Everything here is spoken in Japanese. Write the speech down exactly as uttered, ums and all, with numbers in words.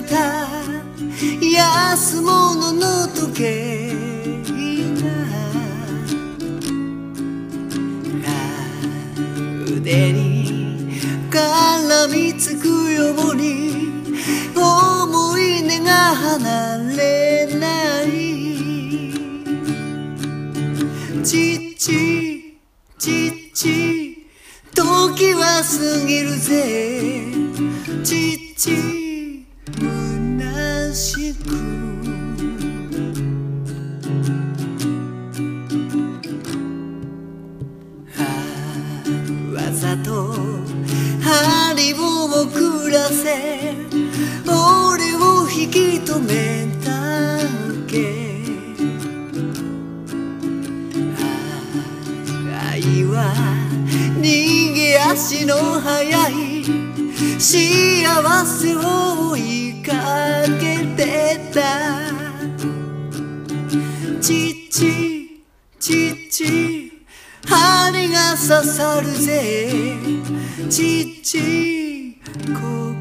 た安物の時計が腕に絡みつくように思い出が離れないちっちちっち時は過ぎるぜちっち虚しくわざと針を送らせ俺を引き止めたっけ愛は逃げ足の速い幸せを追いかけてたちっちちっち針が刺さるぜちっち